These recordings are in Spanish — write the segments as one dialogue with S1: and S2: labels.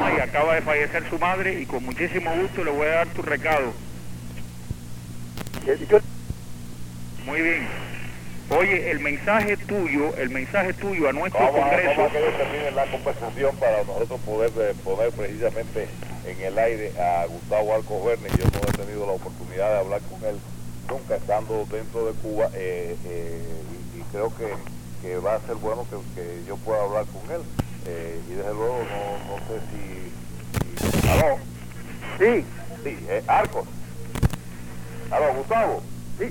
S1: programa y acaba de fallecer su madre y con muchísimo gusto le voy a dar tu recado. Muy bien. Oye, el mensaje tuyo a nuestro Congreso...
S2: Vamos a que termine la conversación para nosotros poder poner precisamente en el aire a Gustavo Arcos Verne. Yo no he tenido la oportunidad de hablar con él nunca estando dentro de Cuba y creo que va a ser bueno que yo pueda hablar con él. Y desde luego no sé si... ¿Aló?
S3: Sí.
S2: Sí, Arcos. ¿Aló, Gustavo?
S3: Sí.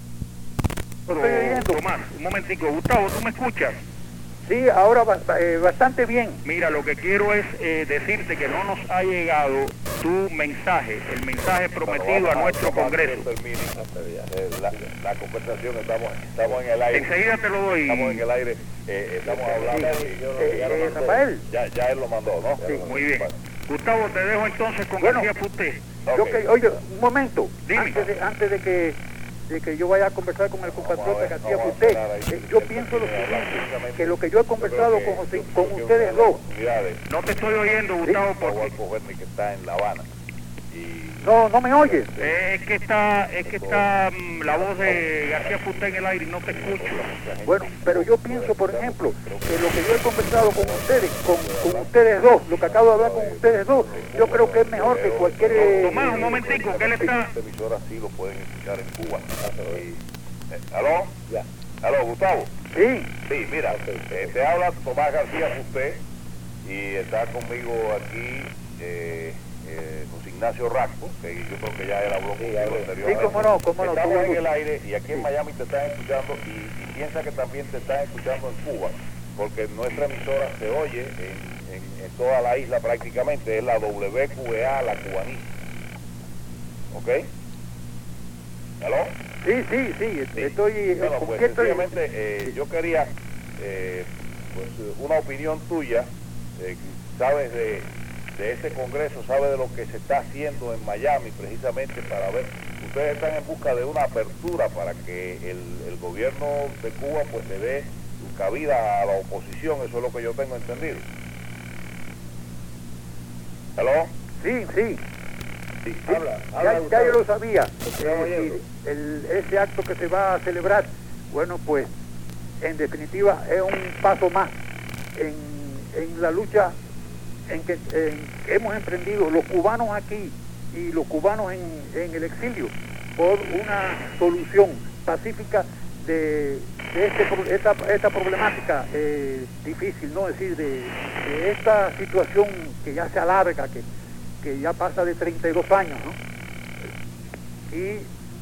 S1: Tomás, un momentico. Gustavo, ¿tú me escuchas?
S3: Sí, ahora bastante bien.
S1: Mira, lo que quiero es decirte que no nos ha llegado tu mensaje, el mensaje prometido a nuestro Congreso.
S2: La conversación, estamos en el aire.
S1: Enseguida te lo doy.
S2: Estamos en el aire, estamos hablando.
S3: Rafael.
S2: Ya él lo mandó, ¿no?
S1: Sí, muy bien. Gustavo, te dejo entonces con García Fuster.
S2: Okay.
S3: Oye, un momento.
S1: Dime.
S3: Antes de que yo vaya a conversar con el compatriota García Fuster, yo pienso lo siguiente, que lo que yo he conversado con ustedes dos...
S1: No te estoy oyendo, Gustavo,
S2: porque... que está en La Habana.
S3: No me oyes.
S1: Es que está la voz de García Fuster en el aire y no te escucho.
S3: Bueno, pero yo pienso, por ejemplo, que lo que yo he conversado con ustedes, con ustedes dos, lo que acabo de hablar con ustedes dos, yo creo que es mejor que cualquier...
S1: Tomás, un momentico, que él está...
S2: Esta emisora sí lo pueden escuchar en Cuba. ¿Aló? Ya. ¿Aló, Gustavo?
S3: Sí.
S2: Sí, mira, te habla Tomás García Fuster y está conmigo aquí... José Ignacio Rasco, que yo creo que ya él habló conmigo anteriormente.
S3: Sí, cómo no.
S2: Estamos en el aire y aquí en Miami te están escuchando y piensa que también te están escuchando en Cuba, porque nuestra emisora se oye en toda la isla prácticamente, es la WQEA, la cubanita. ¿Ok? ¿Aló?
S3: Sí, estoy...
S2: Bueno, pues sencillamente yo quería pues una opinión tuya, sabes de ese Congreso, sabe de lo que se está haciendo en Miami precisamente para ver, ustedes están en busca de una apertura para que el gobierno de Cuba pues le dé cabida a la oposición, eso es lo que yo tengo entendido. ¿Aló?
S3: Sí.
S2: Habla
S3: Ya yo lo sabía. Ese acto que se va a celebrar, bueno, pues en definitiva es un paso más en la lucha en que hemos emprendido los cubanos aquí y los cubanos en el exilio por una solución pacífica de esta problemática difícil, ¿no? Es decir, de esta situación que ya se alarga, que ya pasa de 32 años, ¿no? Y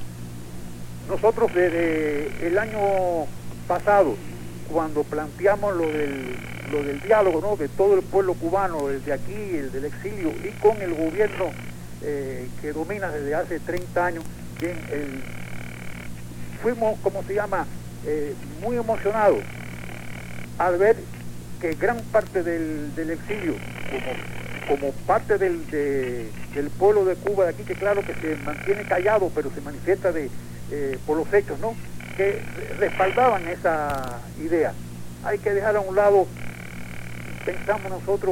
S3: nosotros desde el año pasado, cuando planteamos lo del diálogo, ¿no?, de todo el pueblo cubano, el de aquí, el del exilio, y con el gobierno que domina desde hace 30 años, bien, fuimos, muy emocionados al ver que gran parte del exilio, como parte del pueblo de Cuba de aquí, que claro que se mantiene callado, pero se manifiesta por los hechos, ¿no?, que respaldaban esa idea. Hay que dejar a un lado, pensamos nosotros,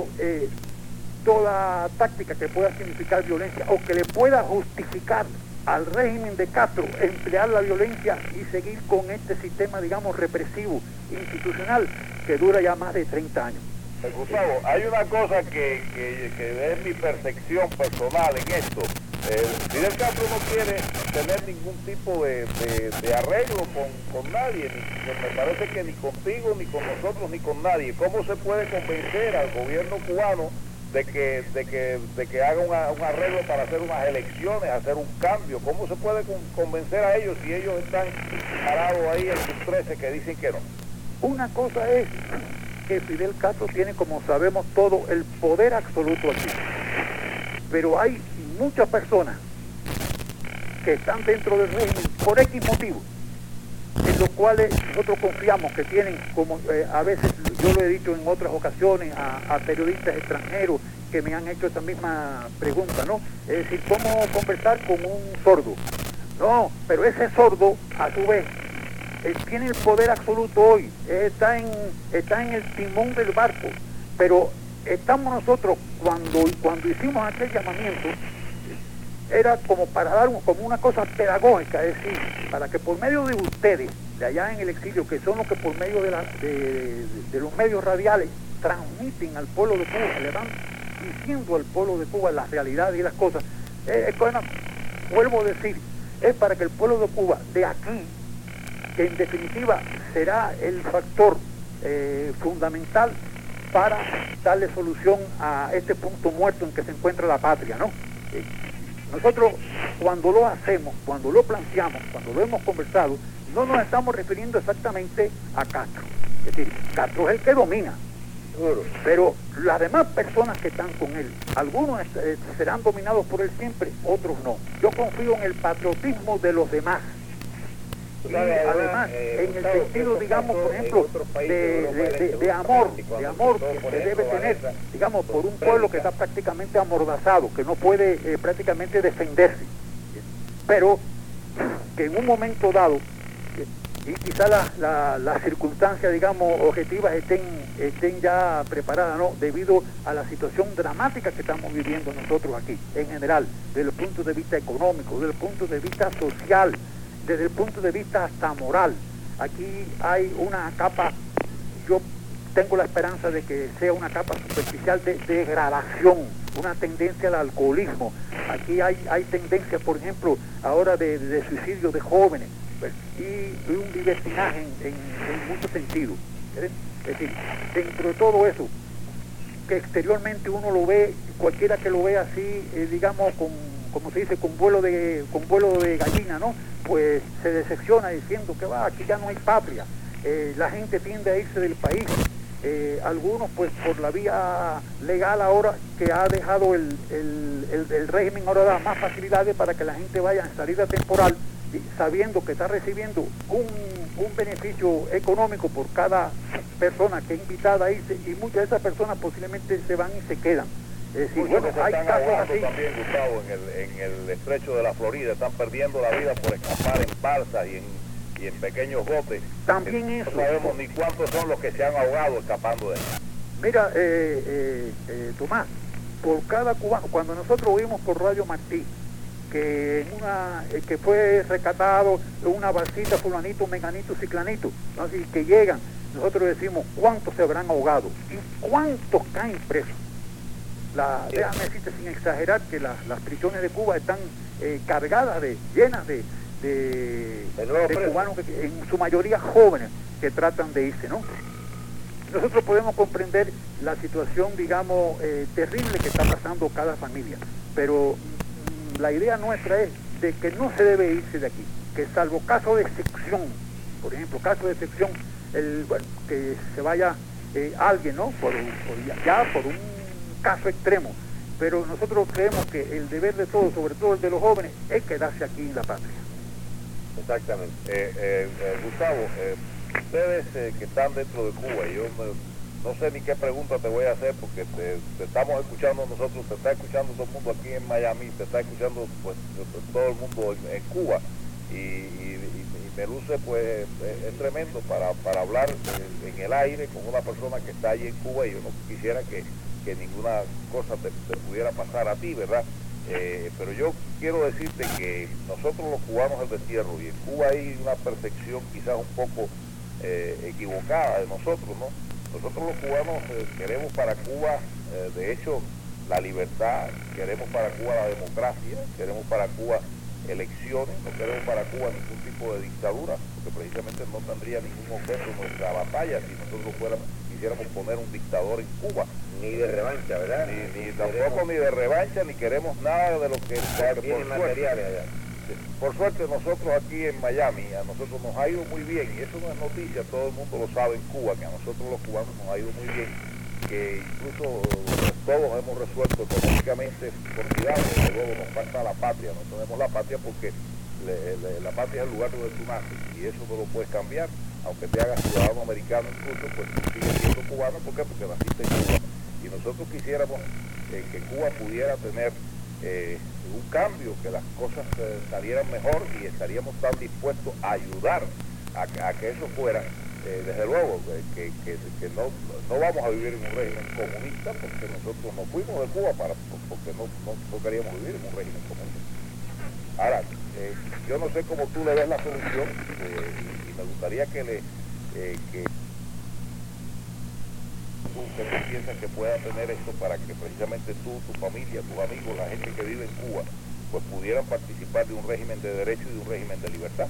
S3: toda táctica que pueda significar violencia o que le pueda justificar al régimen de Castro emplear la violencia y seguir con este sistema, digamos, represivo, institucional, que dura ya más de 30 años.
S2: Gustavo, hay una cosa que es mi percepción personal en esto. Fidel Castro no quiere tener ningún tipo de arreglo con nadie, me parece que ni contigo, ni con nosotros, ni con nadie. ¿Cómo se puede convencer al gobierno cubano de que haga un arreglo para hacer unas elecciones, hacer un cambio? ¿Cómo se puede convencer a ellos si ellos están parados ahí en sus 13 que dicen que no?
S3: Una cosa es que Fidel Castro tiene, como sabemos todo, el poder absoluto aquí, pero hay muchas personas que están dentro del régimen por X motivos, en los cuales nosotros confiamos que tienen, como a veces yo lo he dicho en otras ocasiones a periodistas extranjeros que me han hecho esta misma pregunta, ¿no? Es decir, ¿cómo conversar con un sordo? No, pero ese sordo, a su vez, tiene el poder absoluto hoy, está en el timón del barco, pero estamos nosotros, cuando hicimos aquel llamamiento, era como para dar como una cosa pedagógica, es decir, para que por medio de ustedes, de allá en el exilio, que son los que por medio de los medios radiales transmiten al pueblo de Cuba, le van diciendo al pueblo de Cuba las realidades y las cosas, bueno, vuelvo a decir, es para que el pueblo de Cuba, de aquí, que en definitiva será el factor fundamental para darle solución a este punto muerto en que se encuentra la patria, ¿no? Nosotros cuando lo hacemos, cuando lo planteamos, cuando lo hemos conversado, no nos estamos refiriendo exactamente a Castro. Es decir, Castro es el que domina, pero las demás personas que están con él, algunos serán dominados por él siempre, otros no. Yo confío en el patriotismo de los demás. Y además, en el sentido, digamos, por ejemplo, de amor que se debe tener, digamos, por un pueblo que está prácticamente amordazado, que no puede prácticamente defenderse, pero que en un momento dado, y quizá las circunstancias, digamos, objetivas estén ya preparadas, ¿no? Debido a la situación dramática que estamos viviendo nosotros aquí, en general, desde el punto de vista económico, desde el punto de vista social, desde el punto de vista hasta moral. Aquí hay una capa, yo tengo la esperanza de que sea una capa superficial de degradación, una tendencia al alcoholismo. Aquí hay tendencias, por ejemplo, ahora de suicidio de jóvenes, pues, y un libertinaje en muchos sentidos. Es decir, dentro de todo eso, que exteriormente uno lo ve, cualquiera que lo vea así, digamos, como se dice, con vuelo de gallina, ¿no? Pues se decepciona diciendo que aquí ya no hay patria, la gente tiende a irse del país, algunos pues por la vía legal ahora que ha dejado el régimen, ahora da más facilidades para que la gente vaya en salida temporal, sabiendo que está recibiendo un beneficio económico por cada persona que es invitada a irse, y muchas de esas personas posiblemente se van y se quedan. Es decir,
S2: bueno, hay casos así también, Gustavo, en el estrecho de la Florida, están perdiendo la vida por escapar en balsas y en pequeños botes.
S3: También eso.
S2: No sabemos ni cuántos son los que se han ahogado escapando de ahí.
S3: Mira, Tomás, por cada cubano, cuando nosotros oímos por Radio Martí que fue rescatado una balsita fulanito, menganito, ciclanito, ¿no? Así que llegan, nosotros decimos cuántos se habrán ahogado y cuántos caen presos. Déjame decirte sin exagerar que las prisiones de Cuba están cargadas llenas de cubanos, en su mayoría jóvenes, que tratan de irse, ¿no? Nosotros podemos comprender la situación, digamos, terrible que está pasando cada familia, pero la idea nuestra es de que no se debe irse de aquí, que salvo caso de excepción, por ejemplo, caso de excepción, que se vaya alguien, ¿no? Por un caso extremo, pero nosotros creemos que el deber de todos, sobre todo el de los jóvenes, es quedarse aquí en la patria.
S2: Exactamente. Gustavo, ustedes que están dentro de Cuba, yo no sé ni qué pregunta te voy a hacer, porque te estamos escuchando nosotros, te está escuchando todo el mundo aquí en Miami, te está escuchando pues todo el mundo en Cuba, y me luce pues es tremendo para hablar en el aire con una persona que está allí en Cuba, y yo no quisiera que ninguna cosa te pudiera pasar a ti, ¿verdad? Pero yo quiero decirte que nosotros los cubanos del destierro, y en Cuba hay una percepción quizás un poco equivocada de nosotros, ¿no? Nosotros los cubanos queremos para Cuba, de hecho, la libertad, queremos para Cuba la democracia, queremos para Cuba elecciones, no queremos para Cuba ningún tipo de dictadura, porque precisamente no tendría ningún objeto nuestra batalla si nosotros quisiéramos poner un dictador en Cuba.
S4: Ni de revancha, ¿verdad?
S2: Ni tampoco ni de revancha, ni queremos nada de lo que
S4: tienen materiales allá.
S2: Por suerte nosotros aquí en Miami, a nosotros nos ha ido muy bien, y eso no es noticia, todo el mundo lo sabe en Cuba, que a nosotros los cubanos nos ha ido muy bien, que incluso todos hemos resuelto económicamente formidable, que luego nos falta la patria, no tenemos la patria porque la patria es el lugar donde tú naces, y eso no lo puedes cambiar, aunque te hagas ciudadano americano incluso, pues sigues siendo cubano. ¿Por qué? Porque naciste en Cuba, y nosotros quisiéramos que Cuba pudiera tener un cambio, que las cosas salieran mejor, y estaríamos tan dispuestos a ayudar a que eso fuera, desde luego que no vamos a vivir en un régimen comunista, porque nosotros no fuimos de Cuba porque no queríamos vivir en un régimen comunista. Ahora, yo no sé cómo tú le ves la solución, y me gustaría que ¿qué tú piensas que pueda tener esto para que precisamente tú, tu familia, tus amigos, la gente que vive en Cuba, pues pudieran participar de un régimen de derecho y de un régimen de libertad?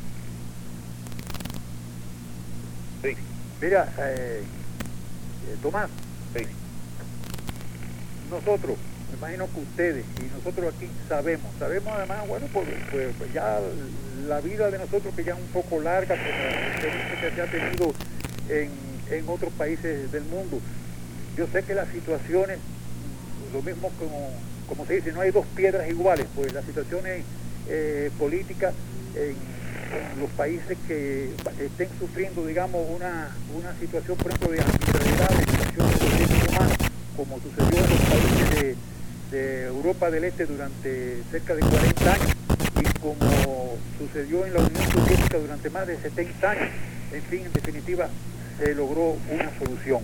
S2: Sí.
S3: Mira, Tomás,
S2: Sí.
S3: nosotros, me imagino que ustedes y nosotros aquí sabemos además, bueno, pues ya la vida de nosotros que ya es un poco larga, como la experiencia que se ha tenido en otros países del mundo. Yo sé que las situaciones, lo mismo como se dice, no hay dos piedras iguales, pues las situaciones políticas en los países que estén sufriendo, digamos, una situación, por ejemplo, de arbitrariedad, de violación de derechos humanos, como sucedió en los países de Europa del Este durante cerca de 40 años y como sucedió en la Unión Soviética durante más de 70 años. En fin, en definitiva, se logró una solución.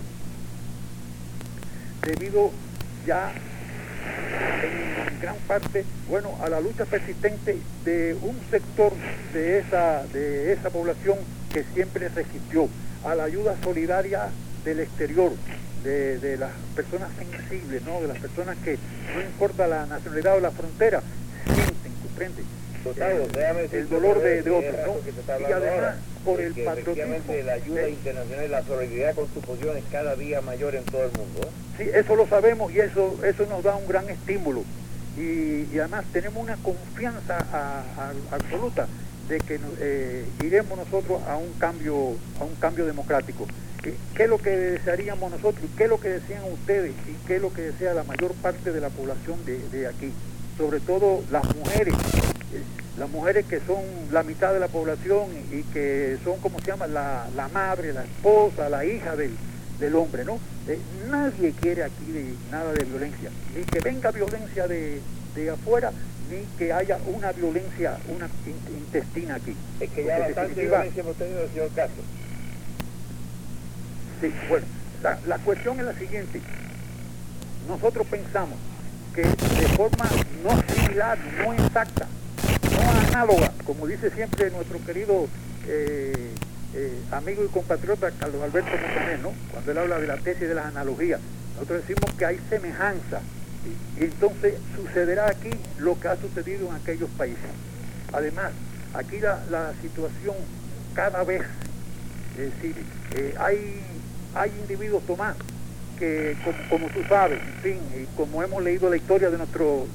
S3: Debido ya en gran parte, bueno, a la lucha persistente de un sector de esa población que siempre resistió, a la ayuda solidaria del exterior, de las personas sensibles, ¿no? De las personas que, no importa la nacionalidad o la frontera, sienten, comprenden el dolor de otros, ¿no? Y además, por el patriotismo.
S4: La ayuda internacional y la solidaridad con tu posición es cada día mayor en todo el mundo, ¿eh?
S3: Sí, eso lo sabemos y eso nos da un gran estímulo. Y además tenemos una confianza absoluta de que iremos nosotros a un cambio democrático. ¿Qué es lo que desearíamos nosotros? ¿Qué es lo que desean ustedes? ¿Y qué es lo que desea la mayor parte de la población de aquí? Sobre todo las mujeres que son la mitad de la población y que son, como se llama, la madre, la esposa, la hija del hombre, ¿no? Nadie quiere aquí nada de violencia, ni que venga violencia de afuera, ni que haya una violencia intestina aquí.
S4: Es que ya bastante violencia hemos tenido, señor Castro.
S3: Sí, bueno, la cuestión es la siguiente. Nosotros pensamos que de forma no similar, no exacta, no análoga, como dice siempre nuestro querido amigo y compatriota Carlos Alberto Montaner, ¿no? Cuando él habla de la tesis de las analogías, nosotros decimos que hay semejanza, y entonces sucederá aquí lo que ha sucedido en aquellos países. Además, aquí la situación cada vez, es decir, hay individuos, Tomás, que como tú sabes, en fin, y como hemos leído la historia de nuestro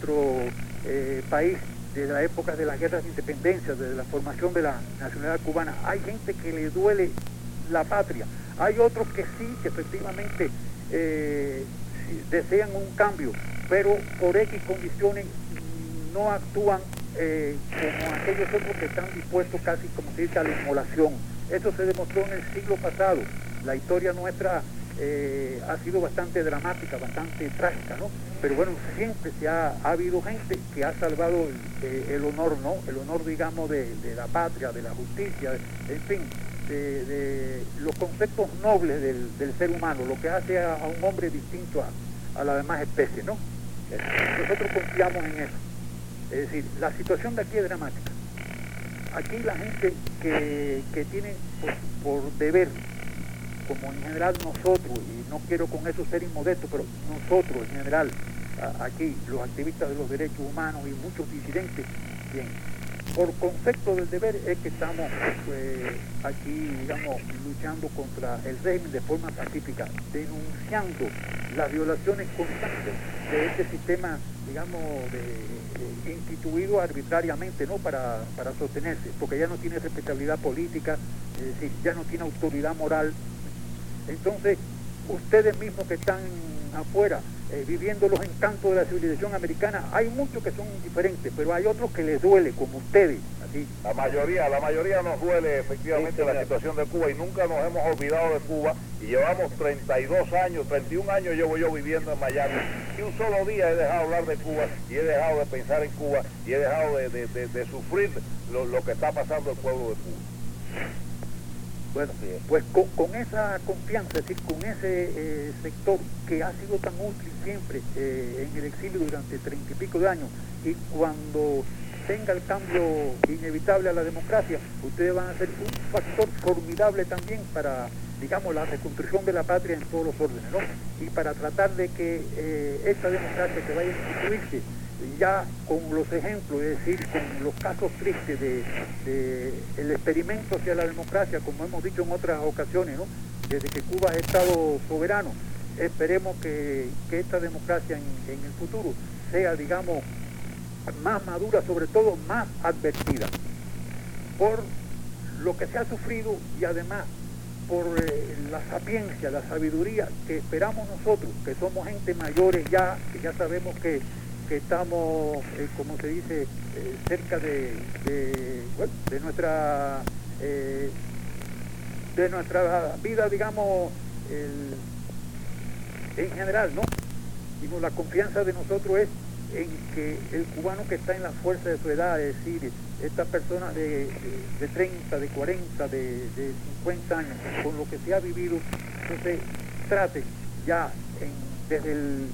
S3: país, de la época de las guerras de independencia, de la formación de la nacionalidad cubana, hay gente que le duele la patria, hay otros que sí, que efectivamente desean un cambio, pero por X condiciones no actúan como aquellos otros que están dispuestos casi, como se dice, a la inmolación. Eso se demostró en el siglo pasado. La historia nuestra ha sido bastante dramática, bastante trágica, ¿no? Pero bueno, siempre ha habido gente que ha salvado el honor, ¿no? El honor, digamos, de la patria, de la justicia, en fin, de los conceptos nobles del ser humano, lo que hace a un hombre distinto a la demás especie, ¿no? Nosotros confiamos en eso. Es decir, la situación de aquí es dramática. Aquí la gente que tiene por deber, como en general nosotros, y no quiero con eso ser inmodesto, pero nosotros en general, aquí, los activistas de los derechos humanos y muchos disidentes, bien, por concepto del deber es que estamos aquí, digamos, luchando contra el régimen de forma pacífica, denunciando las violaciones constantes de este sistema, digamos, instituido arbitrariamente, ¿no? Para sostenerse, porque ya no tiene respetabilidad política, es decir, ya no tiene autoridad moral. Entonces, ustedes mismos que están afuera, viviendo los encantos de la civilización americana, hay muchos que son indiferentes, pero hay otros que les duele, como ustedes. Así.
S2: La mayoría nos duele efectivamente la situación de Cuba, y nunca nos hemos olvidado de Cuba, y llevamos 32 años, 31 años llevo yo viviendo en Miami, y un solo día he dejado hablar de Cuba, y he dejado de pensar en Cuba, y he dejado de sufrir lo que está pasando el pueblo de Cuba.
S3: Bueno, pues con esa confianza, es decir, con ese sector que ha sido tan útil siempre en el exilio durante 30 y pico de años, y cuando tenga el cambio inevitable a la democracia, ustedes van a ser un factor formidable también para, digamos, la reconstrucción de la patria en todos los órdenes, ¿no? Y para tratar de que esta democracia que vaya a instituirse ya con los ejemplos, es decir, con los casos tristes de el experimento hacia la democracia, como hemos dicho en otras ocasiones, ¿no? Desde que Cuba es Estado soberano, esperemos que esta democracia en el futuro sea, digamos, más madura, sobre todo más advertida por lo que se ha sufrido y además por la sapiencia, la sabiduría que esperamos nosotros, que somos gente mayores ya, que ya sabemos que estamos, como se dice, cerca de nuestra vida, digamos, en general, ¿no? Y la confianza de nosotros es en que el cubano que está en la fuerza de su edad, es decir, estas personas de 30, de 40, de 50 años, con lo que se ha vivido, entonces trate ya desde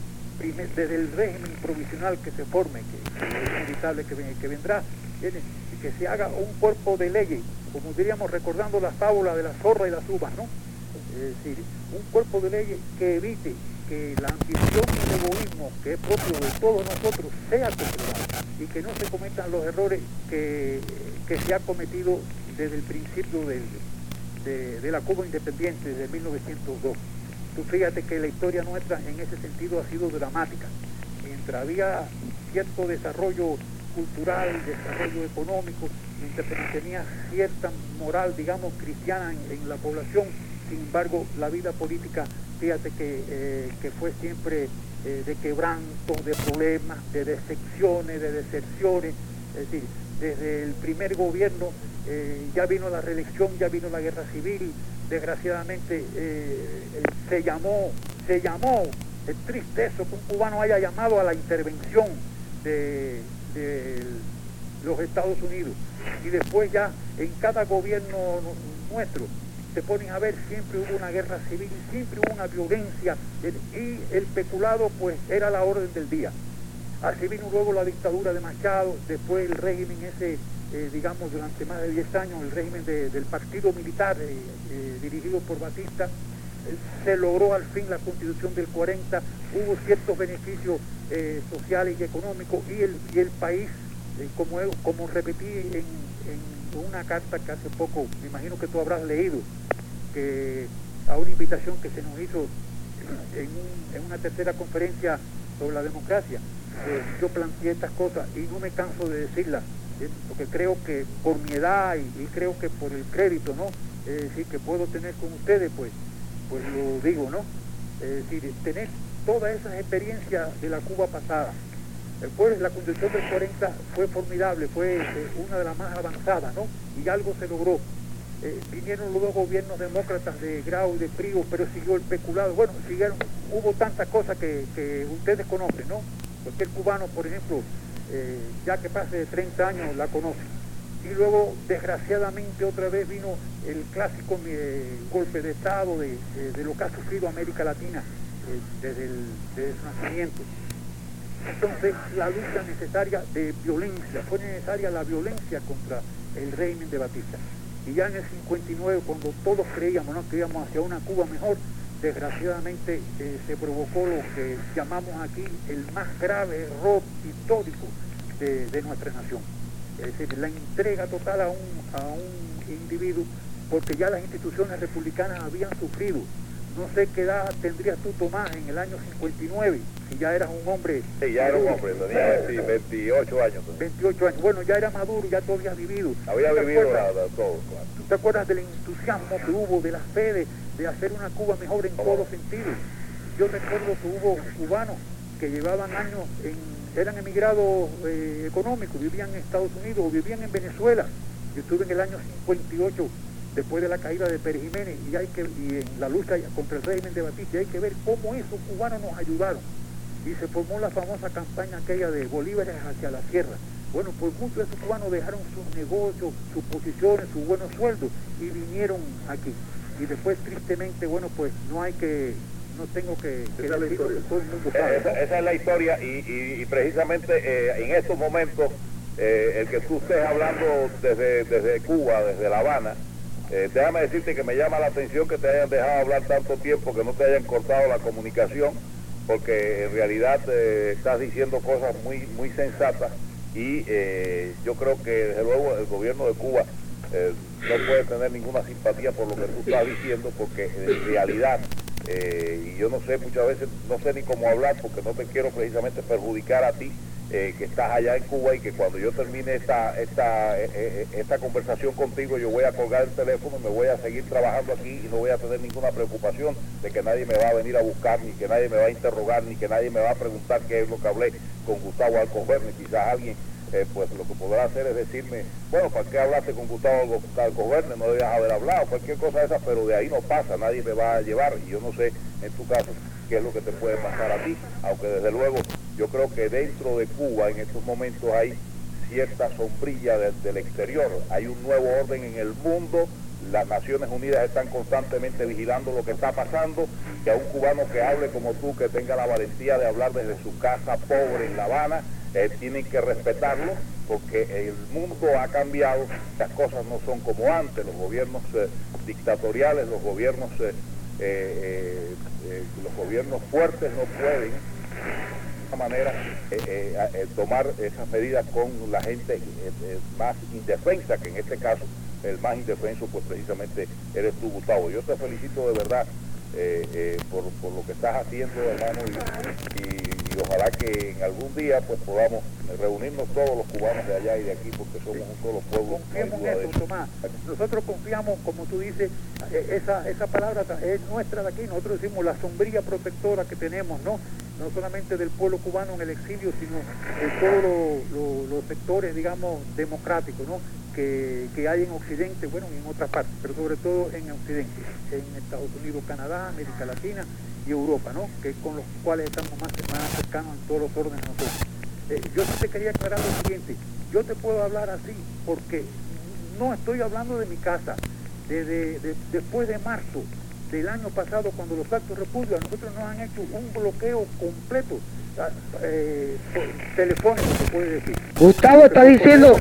S3: el régimen provisional que se forme, que es inevitable que vendrá, y que se haga un cuerpo de leyes, como diríamos, recordando la fábula de la zorra y las uvas, ¿no? Es decir, un cuerpo de leyes que evite que la ambición y el egoísmo que es propio de todos nosotros sea controlado y que no se cometan los errores que se ha cometido desde el principio de la Cuba independiente, desde 1902. Tú fíjate que la historia nuestra en ese sentido ha sido dramática. Mientras había cierto desarrollo cultural, desarrollo económico, mientras tenía cierta moral, digamos, cristiana en la población, sin embargo, la vida política, fíjate que fue siempre de quebrantos, de problemas, de decepciones, de deserciones. Es decir, desde el primer gobierno ya vino la reelección, ya vino la guerra civil. Desgraciadamente se llamó, es triste eso, que un cubano haya llamado a la intervención de los Estados Unidos. Y después ya en cada gobierno nuestro, se ponen a ver, siempre hubo una guerra civil, siempre hubo una violencia, y el peculado pues era la orden del día. Así vino luego la dictadura de Machado, después el régimen ese, digamos, durante más de 10 años, el régimen del partido militar dirigido por Batista. Se logró al fin la Constitución del 40, hubo ciertos beneficios sociales y económicos, y el país, como repetí en una carta que hace poco, me imagino que tú habrás leído, que a una invitación que se nos hizo en una tercera conferencia sobre la democracia, yo planteé estas cosas y no me canso de decirlas, porque creo que por mi edad y creo que por el crédito, ¿no? Es decir, que puedo tener con ustedes, pues lo digo, ¿no? Es decir, tener todas esas experiencias de la Cuba pasada. Después la Constitución del 40 fue formidable, fue una de las más avanzadas, ¿no? Y algo se logró. Vinieron los dos gobiernos demócratas de Grau y de Prigo, pero siguió el peculado. Bueno, hubo tantas cosas que ustedes conocen, ¿no? Cualquier cubano, por ejemplo, ya que pase de 30 años, la conoce. Y luego, desgraciadamente, otra vez vino el clásico golpe de Estado de lo que ha sufrido América Latina desde su nacimiento. Entonces, la lucha necesaria de violencia, fue necesaria la violencia contra el régimen de Batista. Y ya en el 59, cuando todos creíamos, ¿no?, que íbamos hacia una Cuba mejor, desgraciadamente se provocó lo que llamamos aquí el más grave error histórico de nuestra nación. Es decir, la entrega total a un individuo, porque ya las instituciones republicanas habían sufrido. No sé qué edad tendrías tú, Tomás, en el año 59, si ya eras un hombre...
S2: Sí, ya era un hombre, tenía 28 años.
S3: 28 años, bueno, ya era maduro, ya tú habías vivido.
S2: Había vivido todo, claro.
S3: ¿Tú te acuerdas del entusiasmo que hubo, de la fe de hacer una Cuba mejor en todos los sentidos? Yo recuerdo que hubo cubanos que llevaban años, eran emigrados económicos, vivían en Estados Unidos o vivían en Venezuela. Yo estuve en el año 58, después de la caída de Pérez Jiménez, y en la lucha contra el régimen de Batista, y hay que ver cómo esos cubanos nos ayudaron. Y se formó la famosa campaña aquella de Bolívares hacia la sierra. Bueno, pues muchos de esos cubanos dejaron sus negocios, sus posiciones, sus buenos sueldos y vinieron aquí. Y después, tristemente, bueno, pues no tengo que
S2: esa
S3: decir lo que todo el mundo sabe, ¿no?
S2: Esa es la historia y precisamente en estos momentos, el que tú estés hablando desde Cuba, desde La Habana, déjame decirte que me llama la atención que te hayan dejado hablar tanto tiempo, que no te hayan cortado la comunicación, porque en realidad estás diciendo cosas muy, muy sensatas y yo creo que desde luego el gobierno de Cuba no puede tener ninguna simpatía por lo que tú estás diciendo, porque en realidad, y yo no sé, muchas veces no sé ni cómo hablar, porque no te quiero precisamente perjudicar a ti, que estás allá en Cuba, y que cuando yo termine esta conversación contigo, yo voy a colgar el teléfono, me voy a seguir trabajando aquí y no voy a tener ninguna preocupación de que nadie me va a venir a buscar, ni que nadie me va a interrogar, ni que nadie me va a preguntar qué es lo que hablé con Gustavo Alcoverne. Quizás alguien pues lo que podrá hacer es decirme, bueno, ¿para qué hablaste con Gustavo Alcoverne? No debías haber hablado, cualquier cosa de esa, pero de ahí no pasa, nadie me va a llevar, y yo no sé en tu caso qué es lo que te puede pasar a ti, aunque desde luego yo creo que dentro de Cuba en estos momentos hay cierta sombrilla del exterior, hay un nuevo orden en el mundo, las Naciones Unidas están constantemente vigilando lo que está pasando, que a un cubano que hable como tú, que tenga la valentía de hablar desde su casa pobre en La Habana, tienen que respetarlo, porque el mundo ha cambiado, las cosas no son como antes, los gobiernos dictatoriales, los gobiernos fuertes no pueden de esta manera tomar esas medidas con la gente más indefensa, que en este caso el más indefenso pues precisamente eres tú, Gustavo. Yo te felicito de verdad por lo que estás haciendo, hermano, y ojalá que en algún día pues podamos reunirnos todos los cubanos de allá y de aquí, porque somos un solo pueblo.
S3: Confiemos en eso, Tomás. Nosotros confiamos, como tú dices, esa palabra es nuestra de aquí. Nosotros decimos la sombrilla protectora que tenemos, no solamente del pueblo cubano en el exilio, sino de todos los sectores, digamos, democráticos, ¿no?, que hay en Occidente, bueno, y en otras partes, pero sobre todo en Occidente, en Estados Unidos, Canadá, América Latina y Europa, ¿no?, que con los cuales estamos más cercanos en todos los órdenes nosotros. Yo sí te quería aclarar lo siguiente: yo te puedo hablar así porque no estoy hablando de mi casa. Después de marzo del año pasado, cuando los actos república, nosotros nos han hecho un bloqueo completo telefónico, se puede decir.
S5: Gustavo está diciendo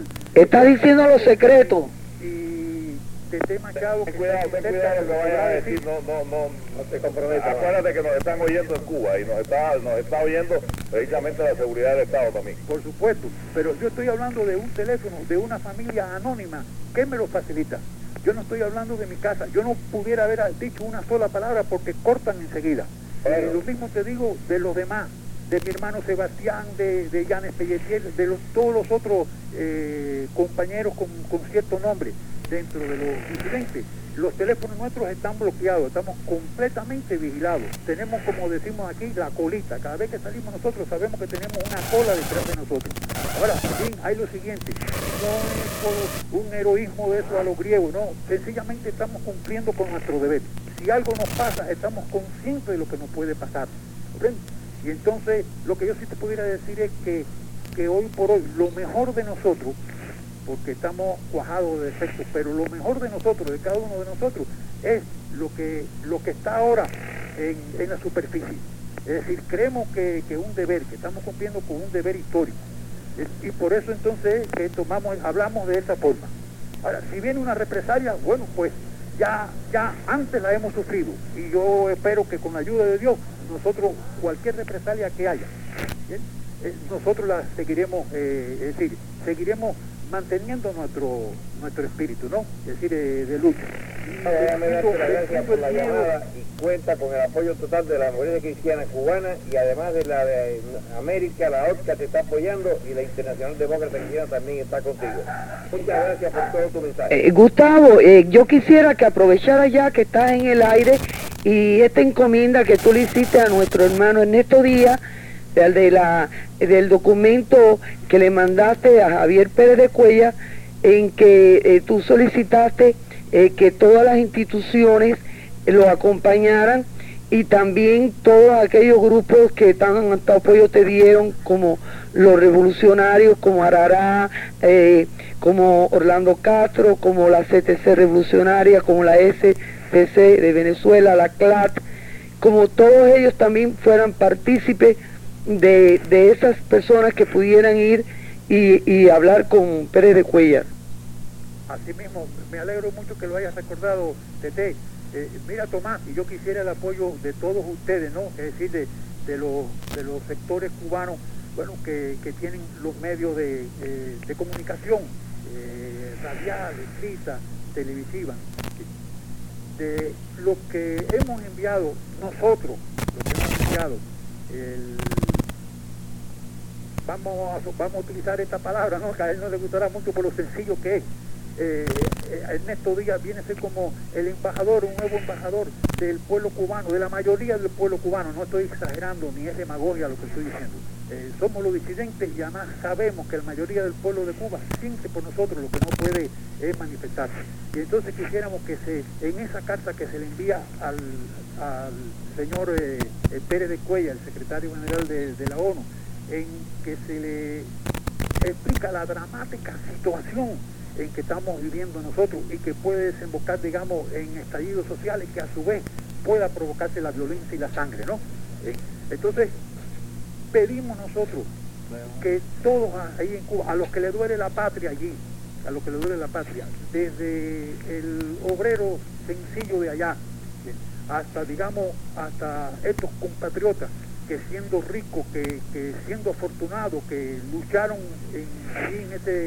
S5: los secretos.
S3: Y te machado,
S2: ten cuidado lo que vayas a decir, no te comprometas. Acuérdate que nos están oyendo en Cuba y nos está oyendo precisamente la seguridad del Estado también.
S3: Por supuesto, pero yo estoy hablando de un teléfono de una familia anónima que me lo facilita. Yo no estoy hablando de mi casa. Yo no pudiera haber dicho una sola palabra porque cortan enseguida. Lo mismo te digo de los demás, de mi hermano Sebastián, de Yanes Pelletier, de todos los otros compañeros con cierto nombre dentro de los incidentes. Los teléfonos nuestros están bloqueados, estamos completamente vigilados. Tenemos, como decimos aquí, la colita. Cada vez que salimos nosotros sabemos que tenemos una cola detrás de nosotros. Ahora, bien, hay lo siguiente: no es por un heroísmo de eso a los griegos, no, sencillamente estamos cumpliendo con nuestro deber. Si algo nos pasa, estamos conscientes de lo que nos puede pasar. ¿Comprende? Y entonces, lo que yo sí te pudiera decir es que hoy por hoy, lo mejor de nosotros, porque estamos cuajados de defectos, pero lo mejor de nosotros, de cada uno de nosotros, es lo que está ahora en la superficie. Es decir, creemos que un deber, que estamos cumpliendo con un deber histórico. Y por eso entonces que hablamos de esa forma. Ahora, si viene una represalia, bueno, pues ya antes la hemos sufrido, y yo espero que con la ayuda de Dios, nosotros, cualquier represalia que haya, ¿bien?, nosotros la seguiremos, es decir, seguiremos manteniendo nuestro espíritu, ¿no? Es decir, de lucha.
S4: Déjame darte las gracias por la llamada, y cuenta con el apoyo total de la Movida Cristiana Cubana, y además de la de América, la OTCA te está apoyando, y la Internacional Demócrata Cristiana también está contigo. Muchas gracias por todo tu mensaje.
S5: Gustavo, yo quisiera que aprovechara ya que estás en el aire y esta encomienda que tú le hiciste a nuestro hermano Ernesto Díaz, del documento que le mandaste a Javier Pérez de Cuellar, en que tú solicitaste que todas las instituciones lo acompañaran y también todos aquellos grupos que tanto apoyo te dieron, como los revolucionarios, como Arará, como Orlando Castro, como la CTC revolucionaria, como la SPC de Venezuela, la CLAT, como todos ellos también fueran partícipes de esas personas que pudieran ir y hablar con Pérez de Cuéllar.
S3: Así mismo, me alegro mucho que lo hayas recordado, Tete. Mira, Tomás, y yo quisiera el apoyo de todos ustedes, ¿no? Es decir, de los sectores cubanos, bueno, que tienen los medios de comunicación, radial, escrita, televisiva, de lo que hemos enviado nosotros, vamos a utilizar esta palabra, ¿no? Que a él no le gustará mucho por lo sencillo que es. Ernesto Díaz viene a ser como el embajador, un nuevo embajador del pueblo cubano, de la mayoría del pueblo cubano. No estoy exagerando ni es demagogia lo que estoy diciendo. Somos los disidentes y además sabemos que la mayoría del pueblo de Cuba siente por nosotros, lo que no puede es manifestarse. Y entonces quisiéramos que en esa carta que se le envía al señor Pérez de Cuéllar, el secretario general de la ONU, en que se le explica la dramática situación en que estamos viviendo nosotros y que puede desembocar, digamos, en estallidos sociales que a su vez pueda provocarse la violencia y la sangre, ¿no? Entonces, pedimos nosotros que todos ahí en Cuba, a los que le duele la patria allí, a los que le duele la patria, desde el obrero sencillo de allá, hasta, digamos, hasta estos compatriotas que siendo ricos, que siendo afortunados, que lucharon allí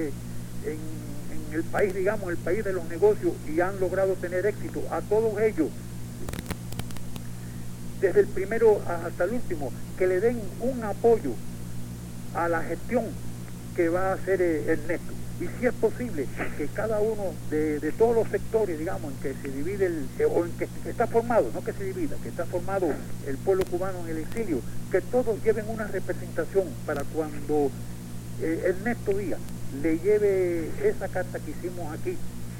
S3: en el país, digamos, el país de los negocios y han logrado tener éxito, a todos ellos, desde el primero hasta el último, que le den un apoyo a la gestión que va a hacer Ernesto. Y si es posible que cada uno de todos los sectores, digamos, en que se divide, o en que está formado, no que se divida, que está formado el pueblo cubano en el exilio, que todos lleven una representación para cuando Ernesto Díaz le lleve esa carta que hicimos aquí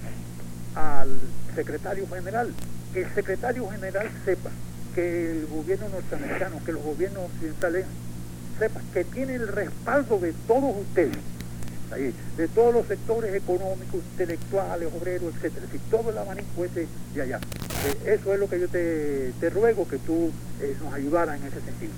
S3: al secretario general, que el secretario general sepa que el gobierno norteamericano, que los gobiernos occidentales sepan que tiene el respaldo de todos ustedes, de todos los sectores económicos, intelectuales, obreros, etcétera, es decir, todo el abanico ese de allá. Eso es lo que yo te ruego, que tú nos ayudaras en ese sentido.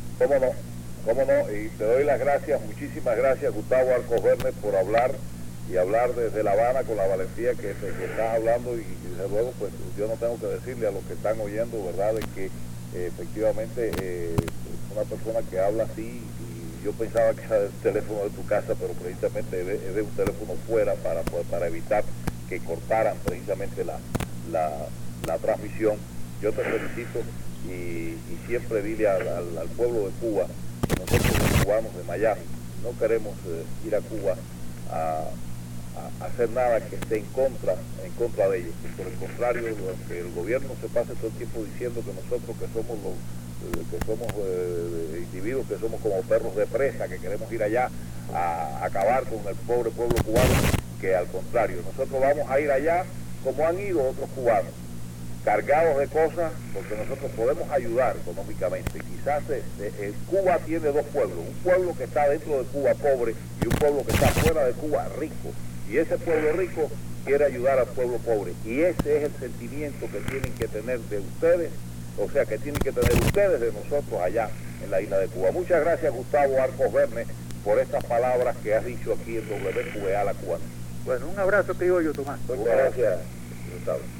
S2: ¿Cómo no? Y te doy las gracias, muchísimas gracias, Gustavo Arcos Verne, por hablar desde La Habana con la valentía que estás hablando, y desde luego pues yo no tengo que decirle a los que están oyendo, ¿verdad?, de que efectivamente una persona que habla así, y yo pensaba que era del teléfono de tu casa, pero precisamente es de un teléfono fuera para evitar que cortaran precisamente la transmisión. Yo te felicito y siempre dile al pueblo de Cuba, nosotros los cubanos de Miami no queremos ir a Cuba a hacer nada que esté en contra de ellos, que por el contrario, que el gobierno se pase todo el tiempo diciendo que nosotros que somos individuos que somos como perros de presa, que queremos ir allá a acabar con el pobre pueblo cubano, que al contrario, nosotros vamos a ir allá como han ido otros cubanos, cargados de cosas, porque nosotros podemos ayudar económicamente. Quizás Cuba tiene dos pueblos, un pueblo que está dentro de Cuba pobre y un pueblo que está fuera de Cuba rico, y ese pueblo rico quiere ayudar al pueblo pobre, y ese es el sentimiento que tienen que tener de ustedes, o sea, que tienen que tener ustedes de nosotros allá en la isla de Cuba. Muchas gracias, Gustavo Arcos Verne, por estas palabras que has dicho aquí en WQA La Cubana.
S3: Bueno, un abrazo te digo yo, Tomás.
S2: Muchas gracias, Gustavo.